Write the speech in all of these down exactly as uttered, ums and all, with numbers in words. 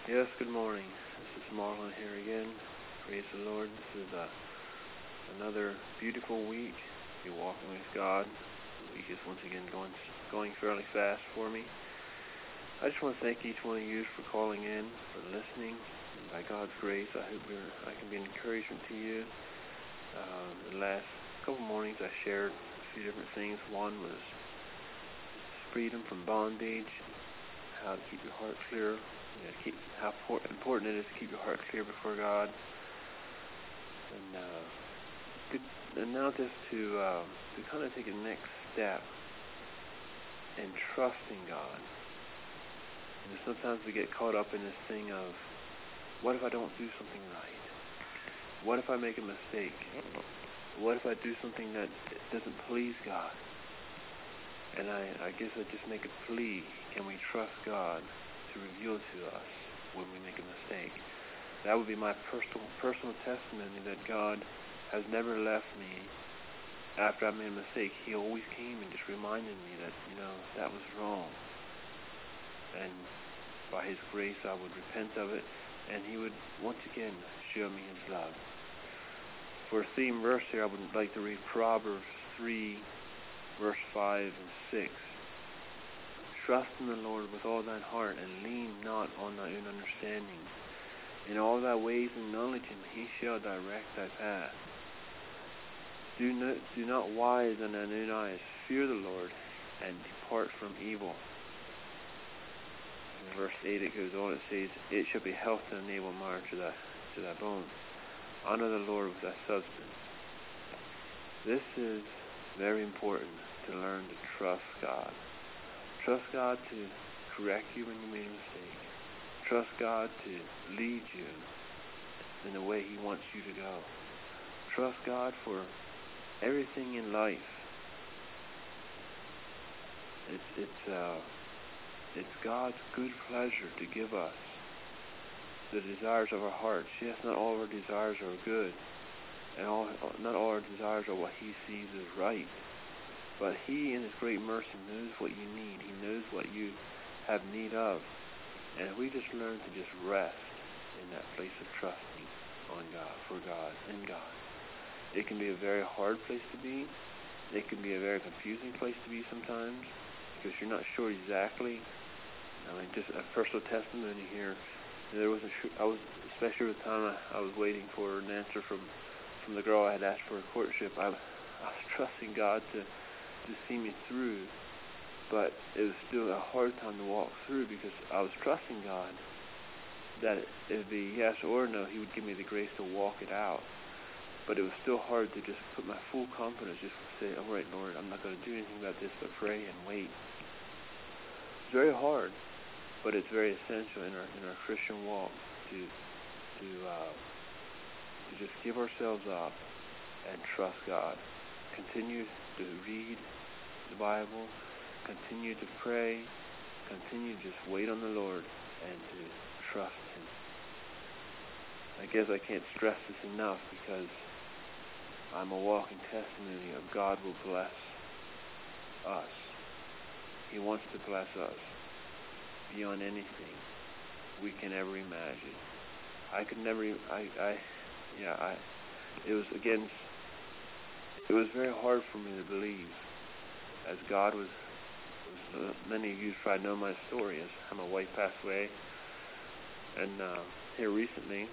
Yes, good morning. This is Marlon here again. Praise the Lord. This is uh, another beautiful week. Be walking with God. The week is once again going going fairly fast for me. I just want to thank each one of you for calling in, for listening. And by God's grace, I hope we're, I can be an encouragement to you. Uh, the last couple mornings, I shared a few different things. One was freedom from bondage, how to keep your heart clear, you know, keep, how important it is to keep your heart clear before God, and uh, good, and now just to uh, to kind of take a next step in trusting God. You know, sometimes we get caught up in this thing of, what if I don't do something right? What if I make a mistake? What if I do something that doesn't please God? And I, I guess I just make a plea, can we trust God to reveal to us when we make a mistake? That would be my personal personal testimony that God has never left me after I made a mistake. He always came and just reminded me that, you know, that was wrong. And by His grace I would repent of it, and He would once again show me His love. For a theme verse here, I would like to read Proverbs three, verse five and six. Trust in the Lord with all thine heart, and lean not on thy own understanding. In all thy ways acknowledge Him, He shall direct thy path. Do not, do not wise in thine own eyes. Fear the Lord, and depart from evil. In verse eight it goes on, it says, it shall be health and a navel marrow to thy, to thy bones. Honor the Lord with thy substance. This is very important to learn to trust God. Trust God to correct you when you make a mistake. Trust God to lead you in the way He wants you to go. Trust God for everything in life. It's it's uh it's God's good pleasure to give us the desires of our hearts. Yes, not all our desires are good, and all not all our desires are what He sees as right. But He, in His great mercy, knows what you need. He knows what you have need of. And if we just learn to just rest in that place of trusting on God, for God, in God, it can be a very hard place to be. It can be a very confusing place to be sometimes, because you're not sure exactly. I mean, just a personal testimony here. There was a, I was, especially at the time I, I was waiting for an answer from, from the girl I had asked for a courtship. I, I was trusting God to to see me through, but it was still a hard time to walk through, because I was trusting God that it would be yes or no. He would give me the grace to walk it out, but it was still hard to just put my full confidence, just say, all right, Lord, I'm not going to do anything about this but pray and wait. It's very hard, but it's very essential in our in our Christian walk to to uh, to just give ourselves up and trust God. Continue to read the Bible, continue to pray, continue to just wait on the Lord and to trust Him. I guess I can't stress this enough, because I'm a walking testimony of God will bless us. He wants to bless us beyond anything we can ever imagine. I could never, I, I, yeah, I, it was against It was very hard for me to believe, as God was, was uh, many of you probably know my story, as how my wife passed away, and uh, here recently,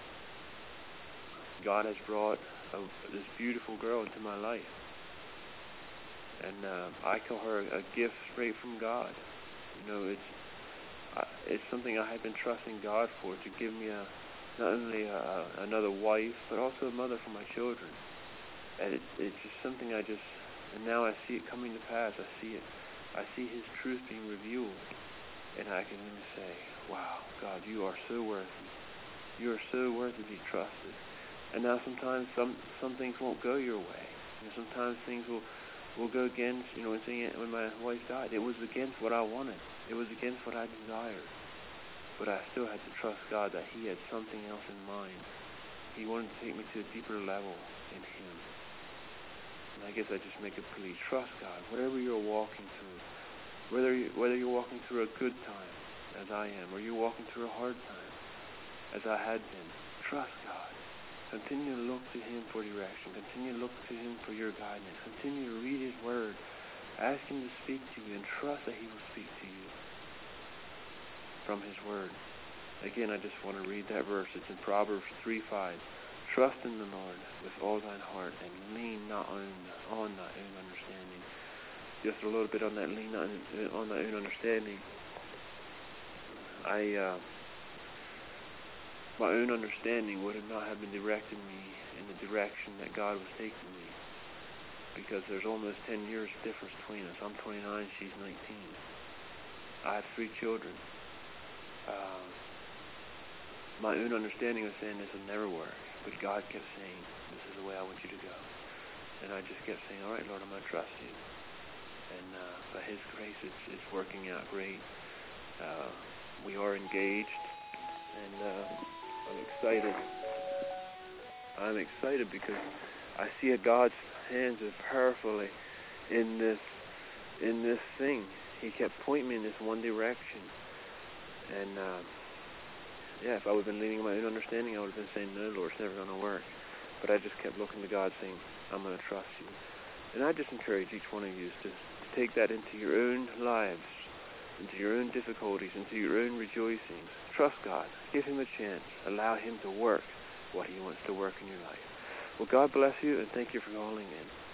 God has brought a, this beautiful girl into my life, and uh, I call her a gift straight from God. You know, it's uh, it's something I have been trusting God for, to give me a not only a, another wife, but also a mother for my children. And it, it's just something I just, and now I see it coming to pass. I see it. I see His truth being revealed. And I can really say, wow, God, you are so worthy. You are so worthy to be trusted. And now sometimes some some things won't go your way. You know, sometimes things will, will go against, you know, when, saying, when my wife died, it was against what I wanted. It was against what I desired. But I still had to trust God that He had something else in mind. He wanted to take me to a deeper level in Him. And I guess I just make a plea. Trust God, whatever you're walking through. Whether, you, whether you're walking through a good time, as I am, or you're walking through a hard time. as I had been. Trust God. Continue to look to Him for direction. Continue to look to Him for your guidance. Continue to read His Word. Ask Him to speak to you and trust that He will speak to you from His Word. Again, I just want to read that verse. It's in Proverbs three five. Trust in the Lord with all thine heart and lean not on, on thy own understanding. Just a little bit on that lean on, on thy own understanding. I, uh, my own understanding would have not have been directing me in the direction that God was taking me. Because there's almost ten years difference between us. I'm twenty-nine, she's nineteen. I have three children. Uh, my own understanding was saying this will never work. But God kept saying, this is the way I want you to go. And I just kept saying, all right, Lord, I'm going to trust you. And uh, by His grace, it's, it's working out great. Uh, we are engaged, and uh, I'm excited. I'm excited because I see God's hands are powerfully in this in this thing. He kept pointing me in this one direction. And uh, yeah, if I would have been leaning on my own understanding, I would have been saying, no, Lord, it's never going to work. But I just kept looking to God, saying, I'm going to trust you. And I just encourage each one of you to, to take that into your own lives, into your own difficulties, into your own rejoicings. Trust God. Give Him a chance. Allow Him to work what He wants to work in your life. Well, God bless you, and thank you for calling in.